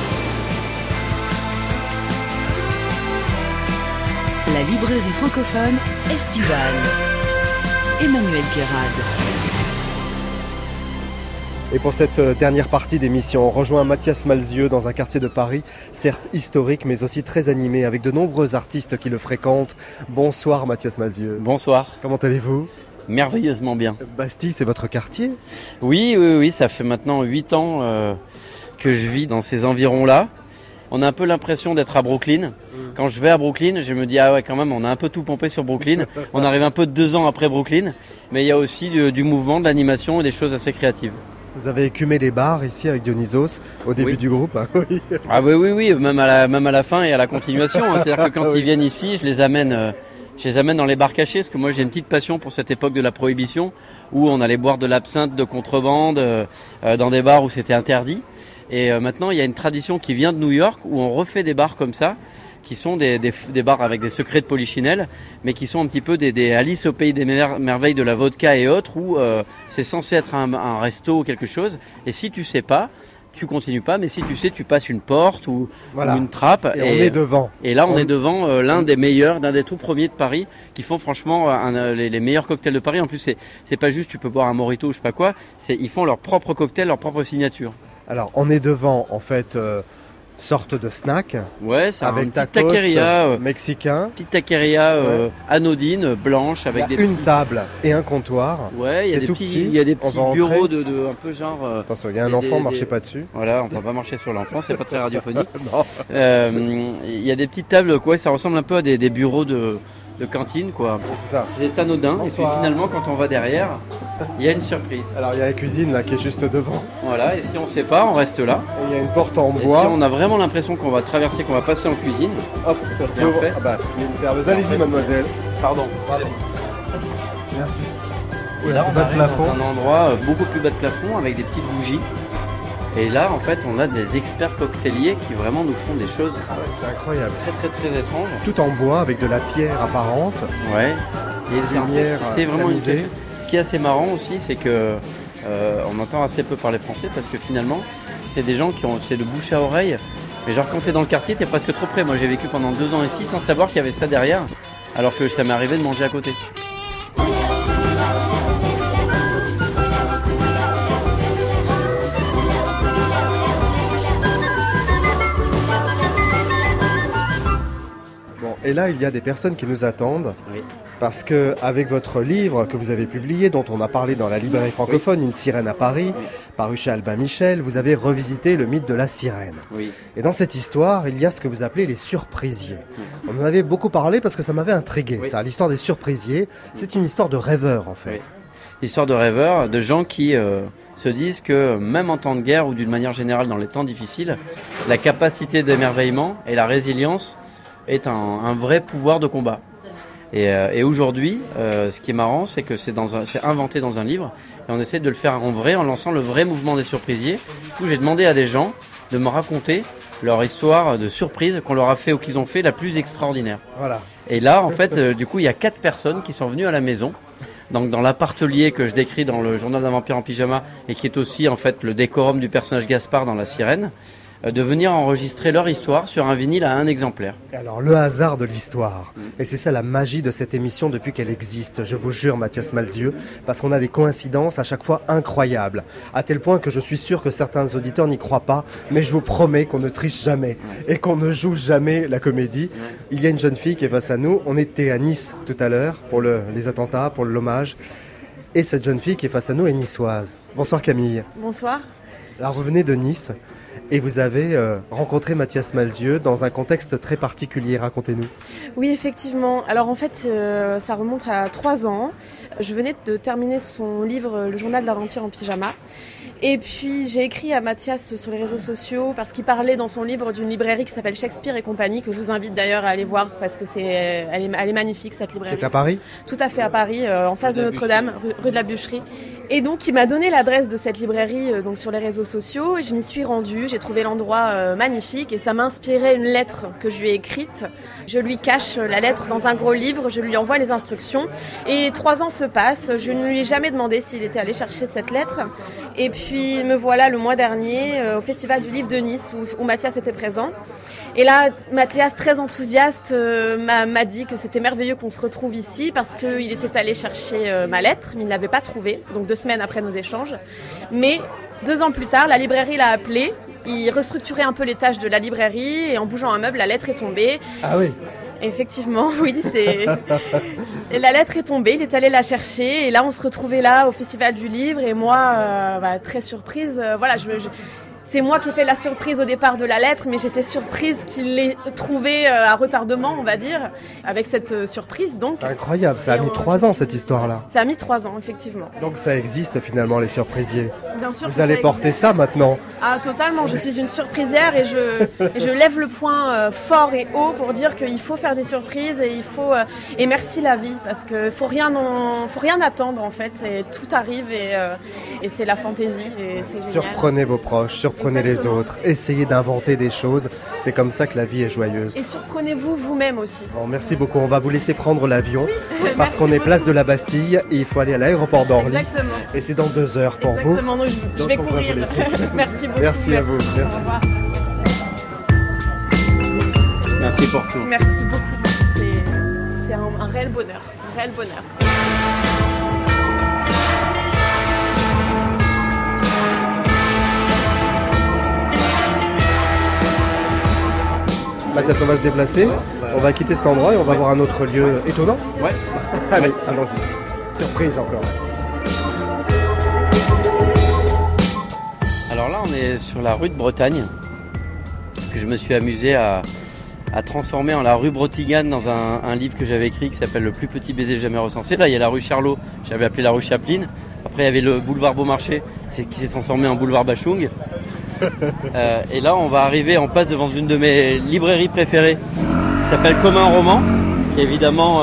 La librairie francophone estivale. Emmanuel Guérard. Et pour cette dernière partie d'émission, on rejoint Mathias Malzieu dans un quartier de Paris, certes historique, mais aussi très animé, avec de nombreux artistes qui le fréquentent. Bonsoir Mathias Malzieu. Bonsoir. Comment allez-vous ? Merveilleusement bien. Bastille, c'est votre quartier ? Oui, ça fait maintenant 8 ans que je vis dans ces environs-là. On a un peu l'impression d'être à Brooklyn. Quand je vais à Brooklyn, je me dis ah ouais quand même, on a un peu tout pompé sur Brooklyn. On arrive un peu 2 ans après Brooklyn, mais il y a aussi du mouvement, de l'animation et des choses assez créatives. Vous avez écumé les bars ici avec Dionysos au début du groupe. Hein, oui. Ah oui, même à la fin et à la continuation. Hein. C'est-à-dire que quand ils viennent ici, je les amène dans les bars cachés, parce que moi j'ai une petite passion pour cette époque de la prohibition, où on allait boire de l'absinthe de contrebande dans des bars où c'était interdit. Et maintenant, il y a une tradition qui vient de New York où on refait des bars comme ça, qui sont des bars avec des secrets de polichinelle, mais qui sont un petit peu des Alice au pays des merveilles de la vodka et autres, où c'est censé être un resto ou quelque chose. Et si tu sais pas, tu continues pas, mais si tu sais, tu passes une porte ou une trappe. Et on est devant. Et là, on est devant l'un des meilleurs, d'un des tout premiers de Paris, qui font franchement les meilleurs cocktails de Paris. En plus, c'est pas juste tu peux boire un mojito ou je sais pas quoi, ils font leur propre cocktail, leur propre signature. Alors, on est devant, en fait, sorte de snack. Ouais, c'est avec une tacos petite taqueria mexicain. Petite taqueria anodine, blanche, avec il y a des une table et un comptoir. Ouais, il y a des petits bureaux de un peu genre. Attention, il y a un enfant, marchez pas dessus. Voilà, on va pas marcher sur l'enfant, c'est pas très radiophonique. Il y a des petites tables, quoi, ça ressemble un peu à des bureaux de cantine, quoi. C'est anodin. Bonsoir. Et puis finalement, quand on va derrière, il y a une surprise. Alors il y a la cuisine là qui est juste devant. Voilà, et si on sait pas, on reste là. Et il y a une porte en bois. Et si on a vraiment l'impression qu'on va traverser, qu'on va passer en cuisine, hop, ça s'ouvre. Ah bah, il y a une serveuse. Allez-y, mademoiselle. Pardon. Merci. Et là, on arrive dans un endroit beaucoup plus bas de plafond avec des petites bougies. Et là, en fait, on a des experts cocktailiers qui vraiment nous font des choses c'est incroyable. Très, très, très étranges. Tout en bois avec de la pierre apparente. Ouais. Et c'est vraiment une... Ce qui est assez marrant aussi, c'est que on entend assez peu parler français parce que finalement, c'est des gens c'est de bouche à oreille. Mais genre, quand t'es dans le quartier, t'es presque trop près. Moi, j'ai vécu pendant 2 ans ici sans savoir qu'il y avait ça derrière, alors que ça m'est arrivé de manger à côté. Et là, il y a des personnes qui nous attendent. Oui. Parce que avec votre livre que vous avez publié, dont on a parlé dans la librairie francophone, Une sirène à Paris, paru chez Albin Michel, vous avez revisité le mythe de la sirène. Oui. Et dans cette histoire, il y a ce que vous appelez les surprisiers. On en avait beaucoup parlé parce que ça m'avait intrigué. Ça, l'histoire des surprisiers, c'est une histoire de rêveurs en fait. Oui. L'histoire de rêveurs, de gens qui se disent que même en temps de guerre ou d'une manière générale dans les temps difficiles, la capacité d'émerveillement et la résilience est un vrai pouvoir de combat. Et aujourd'hui, ce qui est marrant, c'est que c'est inventé dans un livre et on essaie de le faire en vrai en lançant le vrai mouvement des surprisiers. Du coup, j'ai demandé à des gens de me raconter leur histoire de surprise qu'on leur a fait ou qu'ils ont fait la plus extraordinaire. Voilà. Et là, en fait, du coup, il y a 4 personnes qui sont venues à la maison. Donc dans l'appartelier que je décris dans le journal d'un vampire en pyjama et qui est aussi en fait le décorum du personnage Gaspard dans La Sirène, de venir enregistrer leur histoire sur un vinyle à 1 exemplaire. Alors le hasard de l'histoire, et c'est ça la magie de cette émission depuis qu'elle existe, je vous jure Mathias Malzieu, parce qu'on a des coïncidences à chaque fois incroyables, à tel point que je suis sûr que certains auditeurs n'y croient pas, mais je vous promets qu'on ne triche jamais et qu'on ne joue jamais la comédie. Il y a une jeune fille qui est face à nous, on était à Nice tout à l'heure pour les attentats, pour l'hommage, et cette jeune fille qui est face à nous est niçoise. Bonsoir Camille. Bonsoir. Alors vous venez de Nice. Et vous avez rencontré Mathias Malzieu dans un contexte très particulier, racontez-nous. Oui, effectivement. Alors en fait, ça remonte à 3 ans. Je venais de terminer son livre « Le journal d'un vampire en pyjama ». Et puis j'ai écrit à Mathias sur les réseaux sociaux parce qu'il parlait dans son livre d'une librairie qui s'appelle Shakespeare et compagnie, que je vous invite d'ailleurs à aller voir parce que elle est magnifique cette librairie. Qui est à Paris ? Tout à fait à Paris, en face de Notre-Dame, rue de la Bûcherie. Et donc il m'a donné l'adresse de cette librairie donc sur les réseaux sociaux et je m'y suis rendue. J'ai trouvé l'endroit magnifique et ça m'a inspiré une lettre que je lui ai écrite. Je lui cache la lettre dans un gros livre, je lui envoie les instructions et 3 ans se passent. Je ne lui ai jamais demandé s'il était allé chercher cette lettre. Et puis me voilà le mois dernier au Festival du Livre de Nice où Mathias était présent. Et là, Mathias, très enthousiaste, m'a dit que c'était merveilleux qu'on se retrouve ici parce qu'il était allé chercher ma lettre, mais il ne l'avait pas trouvée, donc 2 semaines après nos échanges. Mais 2 ans plus tard, la librairie l'a appelé, il restructurait un peu les tâches de la librairie et en bougeant un meuble, la lettre est tombée. Ah oui. Effectivement, oui, et la lettre est tombée, il est allé la chercher et là on se retrouvait là au Festival du Livre et moi, très surprise, voilà, c'est moi qui ai fait la surprise au départ de la lettre, mais j'étais surprise qu'il l'ait trouvée à retardement, on va dire, avec cette surprise. Donc. C'est incroyable, ça a mis 3 ans cette histoire-là. Ça a mis 3 ans, effectivement. Donc ça existe finalement, les surprisiers. Bien sûr. Vous allez porter ça maintenant. Ah, totalement, je suis une surprisière et je lève le poing fort et haut pour dire qu'il faut faire des surprises et il faut... et merci la vie, parce qu'il faut rien attendre en fait, tout arrive et c'est la fantaisie et c'est génial. Surprenez vos proches, surprenez surprenez les autres, essayez d'inventer des choses. C'est comme ça que la vie est joyeuse. Et surprenez-vous vous-même aussi. Bon, merci beaucoup. On va vous laisser prendre l'avion parce qu'on est place de la Bastille et il faut aller à l'aéroport d'Orly. Exactement. Et c'est dans 2 heures pour vous. Exactement. Donc, je vais courir. Merci beaucoup. Merci à vous. Merci. Au revoir. Merci pour tout. Merci beaucoup. C'est un réel bonheur. Un réel bonheur. Mathias, on va se déplacer. On va quitter cet endroit et on va voir un autre lieu étonnant. Ouais. Allez, allons-y. Surprise encore. Alors là, on est sur la rue de Bretagne, que je me suis amusé à transformer en la rue Brotigane dans un livre que j'avais écrit qui s'appelle Le plus petit baiser jamais recensé. Là, il y a la rue Charlot, j'avais appelé la rue Chaplin. Après, il y avait le boulevard Beaumarchais, qui s'est transformé en boulevard Bachung. Et là, on va arriver, on passe devant une de mes librairies préférées qui s'appelle Comme un roman, qui est évidemment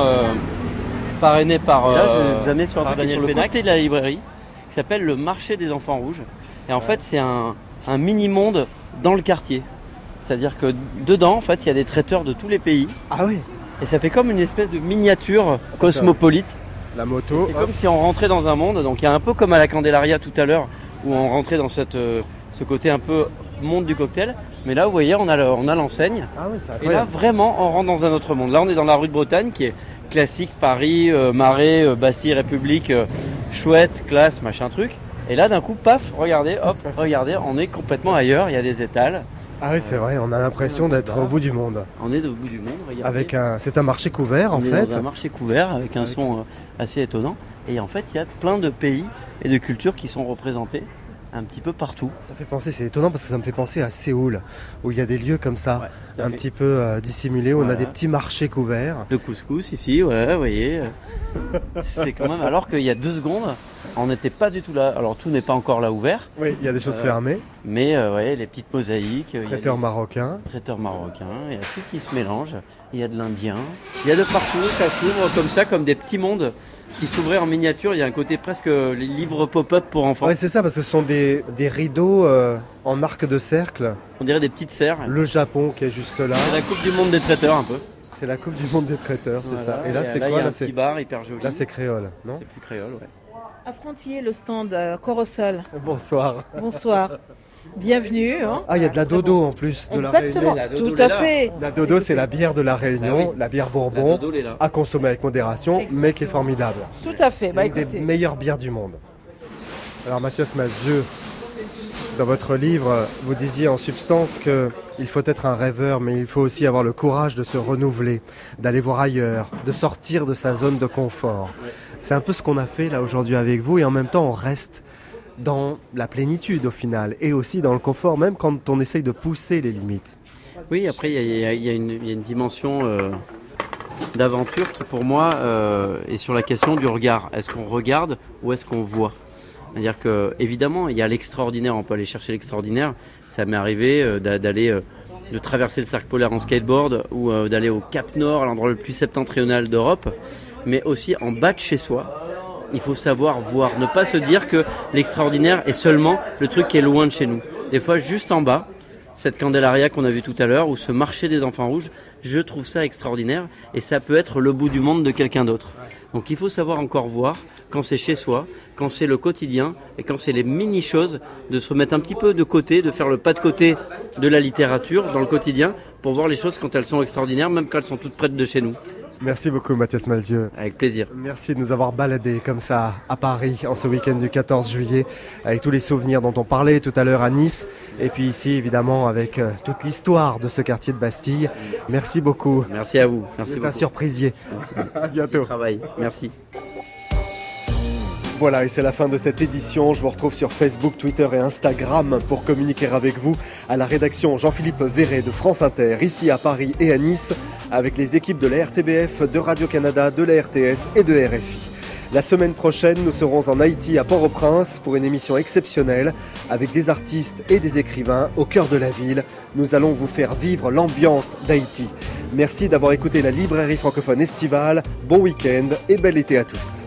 parrainé par là, je vais vous amener sur le côté de la librairie, qui s'appelle le marché des enfants rouges. Et en fait, c'est un mini-monde dans le quartier. C'est-à-dire que dedans, en fait, il y a des traiteurs de tous les pays. Ah oui. Et ça fait comme une espèce de miniature cosmopolite. La moto. C'est comme si on rentrait dans un monde. Donc il y a un peu comme à la Candelaria tout à l'heure, où on rentrait dans ce côté un peu monde du cocktail. Mais là, vous voyez, on a l'enseigne. Ah oui, c'est incroyable. Et là, vraiment, on rentre dans un autre monde. Là, on est dans la rue de Bretagne, qui est classique, Paris, Marais, Bastille, République, chouette, classe, machin truc. Et là, d'un coup, paf, regardez, on est complètement ailleurs. Il y a des étals. Ah oui, c'est vrai, on a l'impression d'être au bout du monde. On est au bout du monde, regardez. C'est un marché couvert en fait. Dans un marché couvert avec un son assez étonnant. Et en fait, il y a plein de pays et de cultures qui sont représentés un petit peu partout. Ça fait penser, c'est étonnant parce que ça me fait penser à Séoul, où il y a des lieux comme ça, un petit peu dissimulés, où on a des petits marchés couverts. Le couscous ici, ouais, vous voyez. C'est quand même. Alors qu'il y a 2 secondes, on n'était pas du tout là. Alors tout n'est pas encore là ouvert. Oui, il y a des choses fermées. Mais ouais, les petites mosaïques. Traiteurs marocains. Il y a tout qui se mélange. Il y a de l'indien. Il y a de partout, ça s'ouvre comme ça, comme des petits mondes qui s'ouvraient en miniature. Il y a un côté presque les livres pop-up pour enfants. Oui, c'est ça, parce que ce sont des rideaux en arc de cercle. On dirait des petites serres. Le Japon qui est juste là. C'est la coupe du monde des traiteurs un peu. C'est la coupe du monde des traiteurs, c'est ça. Et là, c'est quoi? Il y a un petit bar hyper joli. Là, c'est créole, non? C'est plus créole, ouais. Affrontier le stand Corosol. Bonsoir. Bonsoir. Bienvenue. Hein. Ah, il y a de la dodo en plus de Exactement, la Réunion. tout à fait. La dodo, c'est la bière de la Réunion, oui. La bière Bourbon, à consommer avec modération, mais qui est formidable. Tout à fait. Une des meilleures bières du monde. Alors Mathias Malzieu, dans votre livre, vous disiez en substance qu'il faut être un rêveur, mais il faut aussi avoir le courage de se renouveler, d'aller voir ailleurs, de sortir de sa zone de confort. C'est un peu ce qu'on a fait là aujourd'hui avec vous, et en même temps on reste dans la plénitude au final, et aussi dans le confort, même quand on essaye de pousser les limites. Oui, après il y a une dimension d'aventure qui pour moi est sur la question du regard. Est-ce qu'on regarde ou est-ce qu'on voit ? C'est-à-dire qu'évidemment, il y a l'extraordinaire, on peut aller chercher l'extraordinaire. Ça m'est arrivé de traverser le cercle polaire en skateboard ou d'aller au Cap Nord, à l'endroit le plus septentrional d'Europe, mais aussi en bas de chez soi. Il faut savoir voir, ne pas se dire que l'extraordinaire est seulement le truc qui est loin de chez nous. Des fois, juste en bas, cette Candelaria qu'on a vue tout à l'heure, ou ce marché des enfants rouges, je trouve ça extraordinaire et ça peut être le bout du monde de quelqu'un d'autre. Donc il faut savoir encore voir quand c'est chez soi, quand c'est le quotidien et quand c'est les mini-choses, de se mettre un petit peu de côté, de faire le pas de côté de la littérature dans le quotidien pour voir les choses quand elles sont extraordinaires, même quand elles sont toutes près de chez nous. Merci beaucoup Mathias Malzieu. Avec plaisir. Merci de nous avoir baladés comme ça à Paris en ce week-end du 14 juillet avec tous les souvenirs dont on parlait tout à l'heure à Nice et puis ici évidemment avec toute l'histoire de ce quartier de Bastille. Merci beaucoup. Merci à vous. Merci beaucoup. C'est un surprisier. Merci. À bientôt. Travail. Merci. Voilà, et c'est la fin de cette édition. Je vous retrouve sur Facebook, Twitter et Instagram pour communiquer avec vous. À la rédaction, Jean-Philippe Verret de France Inter, ici à Paris et à Nice, avec les équipes de la RTBF, de Radio-Canada, de la RTS et de RFI. La semaine prochaine, nous serons en Haïti à Port-au-Prince pour une émission exceptionnelle avec des artistes et des écrivains au cœur de la ville. Nous allons vous faire vivre l'ambiance d'Haïti. Merci d'avoir écouté la librairie francophone estivale. Bon week-end et bel été à tous.